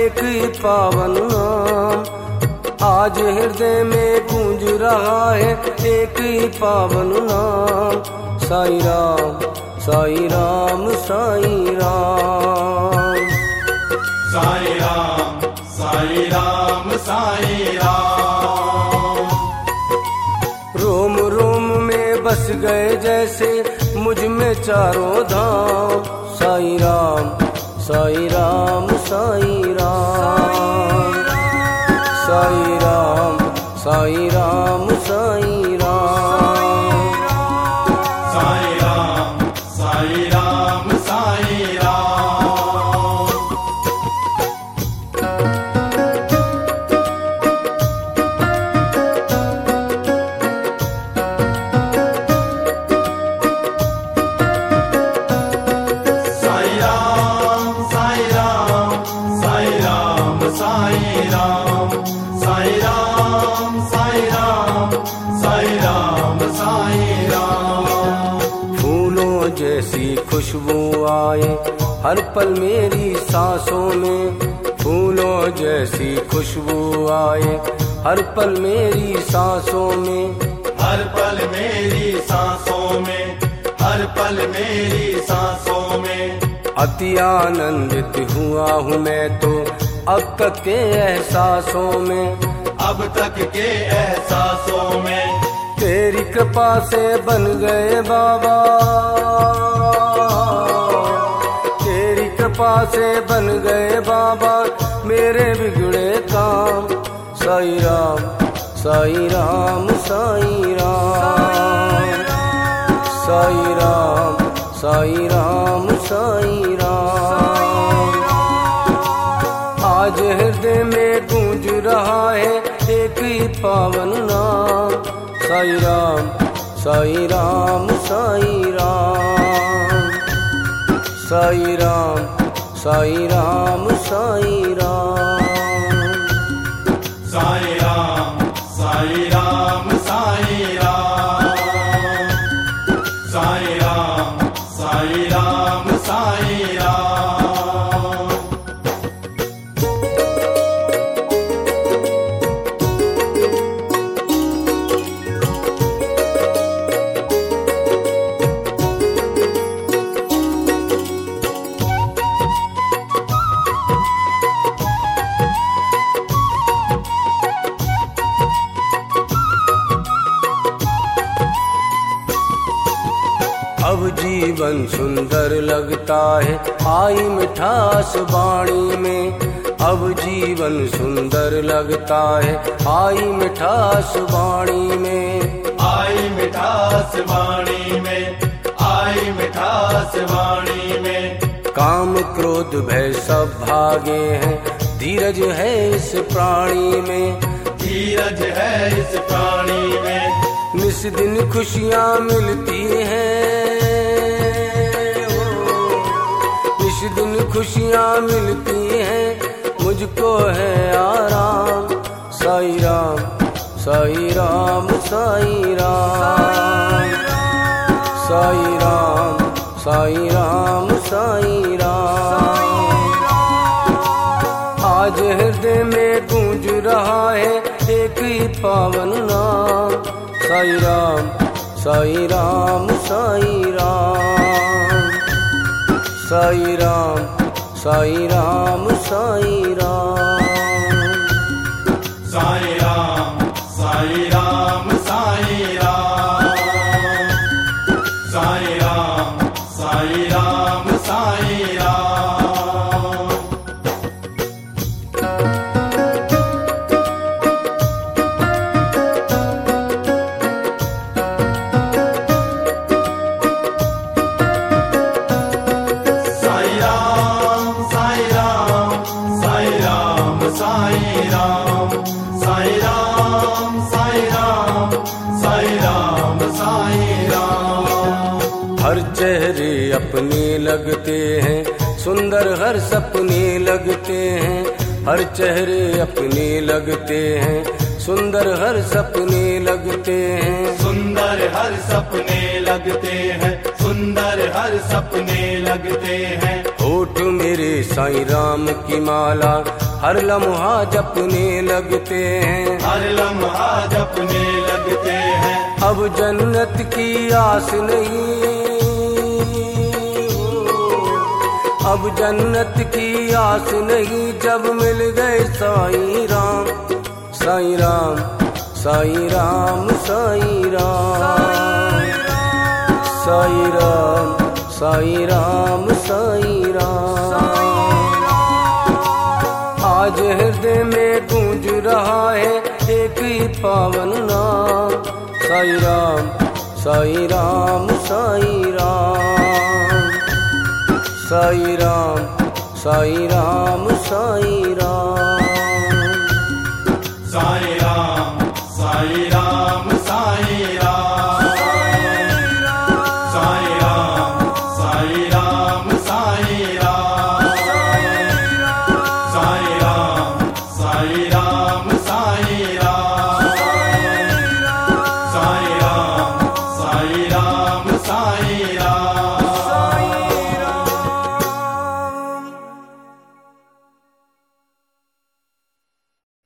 एक ही पावन नाम। आज हृदय में गूंज रहा है एक ही पावन नाम। साईं राम साईं राम साईं राम। साईं राम साईं राम साईं राम। रोम रोम में बस गए जैसे मुझ में चारों धाम। साईं राम साईं राम साईं राम। साईं राम साईं राम साईं राम। साईं राम साईं राम साईं राम। साईं राम साईं राम साईं राम साईं राम। साईं राम साईं राम साईं राम साईं राम। फूलों जैसी खुशबू आए हर पल मेरी सांसों में। फूलों जैसी खुशबू आए हर पल मेरी सांसों में। हर पल मेरी सांसों में, हर पल मेरी सांसों में। अति आनंदित हुआ हूँ मैं तो अब तक के एहसासों में। अब तक के एहसासों में। तेरी कृपा से बन गए बाबा। तेरी कृपा से बन गए बाबा मेरे बिगड़े काम। साईं राम साईं राम साईं राम। साईं राम साईं राम साईं राम। आज हृदय में गूंज रहा है एक ही पावन नाम। साईं राम साईं राम साईं राम। साईं राम साईं राम साईं राम। साईं राम साईं राम साईं राम। साईं राम साईं राम साईं राम। अब जीवन सुंदर लगता है आई मिठास वाणी में। अब जीवन सुंदर लगता है आई मिठास वाणी में। आई मिठास वाणी में, आई मिठास वाणी में। काम क्रोध भय सब भागे हैं धीरज है इस प्राणी में। धीरज है इस प्राणी में। निस दिन खुशियाँ मिलती हैं। निस दिन खुशियाँ मिलती हैं मुझको है आराम। साईं राम साईं राम साईं राम। साईं राम साईं राम साईं राम। आज हृदय में गूंज रहा है एक ही पावन नाम। साईं राम साईं राम साईं राम। साईं राम साईं राम साईं राम। साईं राम साईं राम साईं राम। साईं राम साईं राम साईं राम। साईं राम साईं राम साईं राम साईं राम। साईं राम साईं राम साईं राम साईं राम। हर चेहरे अपने लगते हैं सुंदर हर सपने लगते हैं। हर चेहरे अपने लगते हैं सुंदर हर सपने लगते हैं। सुंदर हर सपने लगते हैं, सुंदर हर सपने लगते हैं। हो होठ मेरे साईं राम की माला हर लम्हा जपने लगते हैं, हर लम्हा जपने लगते हैं। अब जन्नत की आस नहीं, अब जन्नत की आस नहीं, जब मिल गए साईं राम, साईं राम, साईं राम, साईं राम, साईं राम, साईं राम, साईं राम। आज हृदय में गूंज रहा है एक ही पावन नाम, साईं राम, साईं राम, साईं राम, साईं राम, साईं राम, साईं